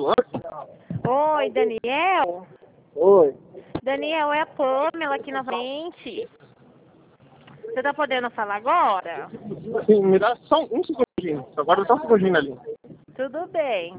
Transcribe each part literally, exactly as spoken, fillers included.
celular? Oi, Daniel? Oi. Daniel, é a Pamela aqui novamente. Você tá podendo falar agora? Sim, me dá só um segundinho. Agora só um segundinho ali. Tudo bem.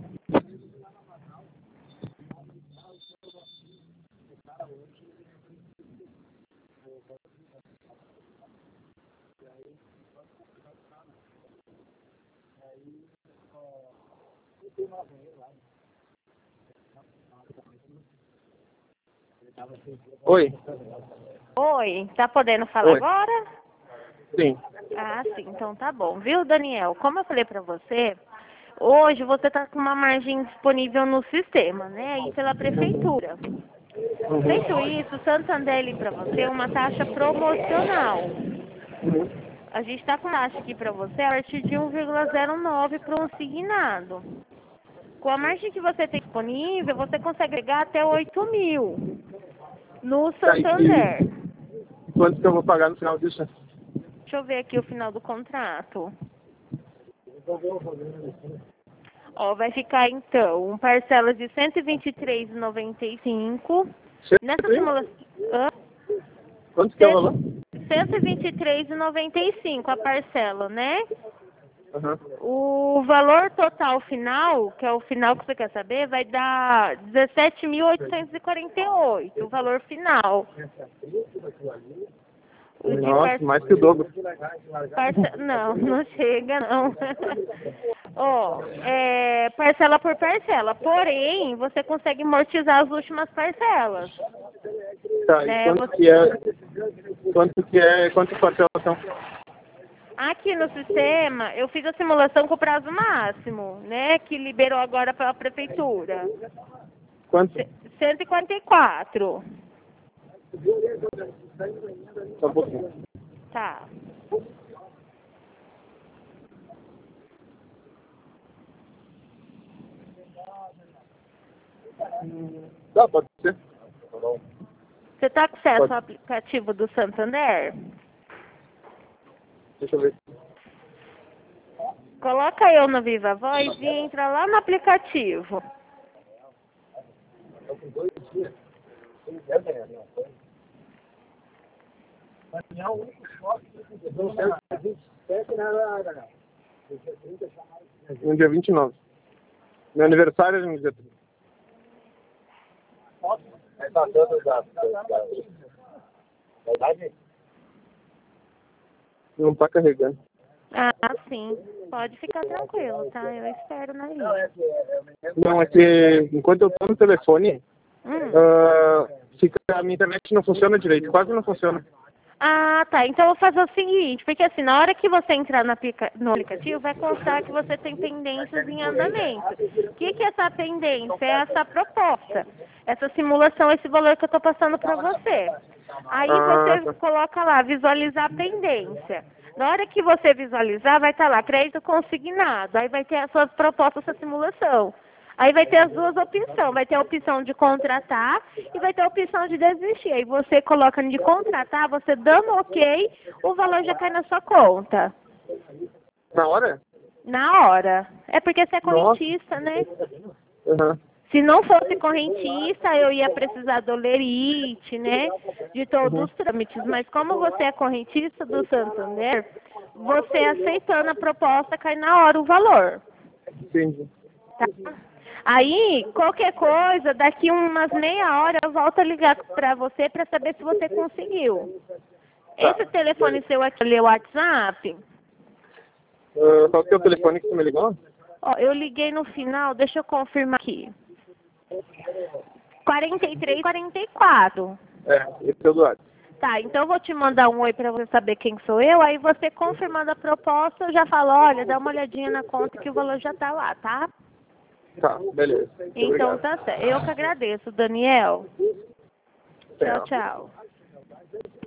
Oi. Oi, tá podendo falar Oi. agora? Sim. Ah, sim, então tá bom. Viu, Daniel? Como eu falei pra você, hoje você tá com uma margem disponível no sistema, né? Aí pela prefeitura. Uhum. Feito isso, o Santander ele pra você é uma taxa promocional. Uhum. A gente está com taxa aqui para você a partir de um vírgula zero nove para um signado. Com a margem que você tem disponível, você consegue pegar até oito mil no Tá, e Santander. quanto que eu vou pagar no final disso? Deixa eu ver aqui o final do contrato. Ó, vai ficar então um parcela de cento e vinte e três reais e noventa e cinco centavos. Nessa simulação. Quanto que é o valor? cento e vinte e três reais e noventa e cinco centavos a parcela, né? Uhum. O valor total final, que é o final que você quer saber, vai dar dezessete mil oitocentos e quarenta e oito, o valor final. O de Nossa, parce... mais que o dobro. parce... Não, não chega não. Ó, é parcela por parcela, porém, você consegue amortizar as últimas parcelas. Tá, Né? e quanto Você... que é... Quanto que é... Quantas parcelas são? Aqui no sistema, eu fiz a simulação com o prazo máximo, né? Que liberou agora para a prefeitura. Quanto? cento e quarenta e quatro. Só um pouquinho. Tá. Tá, pode ser. Você tá com acesso Pode. ao aplicativo do Santander? Deixa eu ver. Coloca eu no Viva Voz e entra lá no aplicativo. No dia vinte e nove. Meu aniversário é no dia trinta. Não tá carregando. Ah, sim. Pode ficar tranquilo, tá? Eu espero na linha. Não, é que enquanto eu tô no telefone, Hum. uh, fica, a minha internet não funciona direito, quase não funciona. Ah, tá. Então eu vou fazer o seguinte, porque assim, na hora que você entrar no, aplica no aplicativo, vai constar que você tem pendências em andamento. O que, que é essa pendência? É essa proposta, essa simulação, esse valor que eu estou passando para você. Aí Ah, você tá. coloca lá, visualizar a pendência. Na hora que você visualizar, vai estar lá, crédito consignado. Aí vai ter a sua proposta, essa simulação. Aí vai ter as duas opções, vai ter a opção de contratar e vai ter a opção de desistir. Aí você coloca de contratar, você dando ok, o valor já cai na sua conta. Na hora? Na hora. É porque você é Nossa. correntista, né? Uhum. Se não fosse correntista, eu ia precisar do lerite, né? De todos Uhum. os trâmites. Mas como você é correntista do Santander, você aceitando a proposta, cai na hora o valor. Entendi. Tá? Aí, qualquer coisa, daqui umas meia hora eu volto a ligar para você para saber se você conseguiu. Tá. Esse telefone seu aqui é o WhatsApp? Uh, qual que é o telefone que você me ligou? Ó, eu liguei no final, deixa eu confirmar aqui. quarenta e três, quarenta e quatro. É, esse é o do WhatsApp. Tá, então eu vou te mandar um oi para você saber quem sou eu. Aí você confirmando a proposta, eu já falo, olha, dá uma olhadinha na conta que o valor já tá lá, tá? Tá, beleza. Muito Então obrigado. tá certo. Eu que agradeço, Daniel. Tchau, Tchau. tchau.